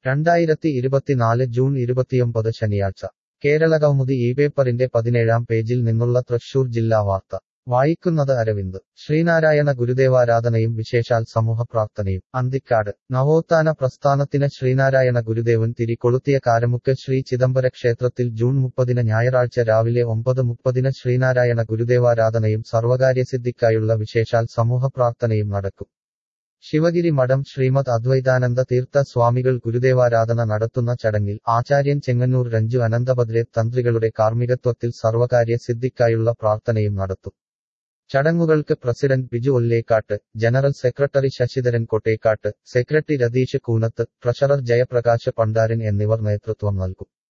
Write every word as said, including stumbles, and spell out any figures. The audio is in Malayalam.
രണ്ടായിരത്തി ഇരുപത്തിനാല് ജൂൺ ഇരുപത്തിയൊമ്പത് ശനിയാഴ്ച കേരളകൗമുദി ഈ പേപ്പറിന്റെ പതിനേഴാം പേജിൽ നിന്നുള്ള തൃശൂർ ജില്ലാ വാർത്ത വായിക്കുന്നത് അരവിന്ദ്. ശ്രീനാരായണ ഗുരുദേവാരാധനയും വിശേഷാൽ സമൂഹ പ്രാർത്ഥനയും. അന്തിക്കാട്. നവോത്ഥാന പ്രസ്ഥാനത്തിന് ശ്രീനാരായണ ഗുരുദേവൻ തിരികൊളുത്തിയ കാരമുക്ക് ശ്രീ ചിദംബര ക്ഷേത്രത്തിൽ ജൂൺ മുപ്പതിന് ഞായറാഴ്ച രാവിലെ ഒമ്പത് മുപ്പതിന് ശ്രീനാരായണ ഗുരുദേവാരാധനയും സർവകാര്യസിദ്ധിക്കായുള്ള വിശേഷാൽ സമൂഹ പ്രാർത്ഥനയും നടക്കും. ശിവഗിരി മഠം ശ്രീമദ് അദ്വൈതാനന്ദ തീർത്ഥ സ്വാമികൾ ഗുരുദേവാരാധന നടത്തുന്ന ചടങ്ങിൽ ആചാര്യൻ ചെങ്ങന്നൂർ രഞ്ജു അനന്തഭദ്രേ തന്ത്രികളുടെ കാർമ്മികത്വത്തിൽ സർവകാര്യ സിദ്ധിക്കായുള്ള പ്രാർത്ഥനയും നടത്തും. ചടങ്ങുകൾക്ക് president Biju Ollekkatt, general secretary Sasidharan Kottekkatt, secretary Ratheesh Koonath, treasurer Jayaprakash Pandaran എന്നിവർ നേതൃത്വം നൽകും.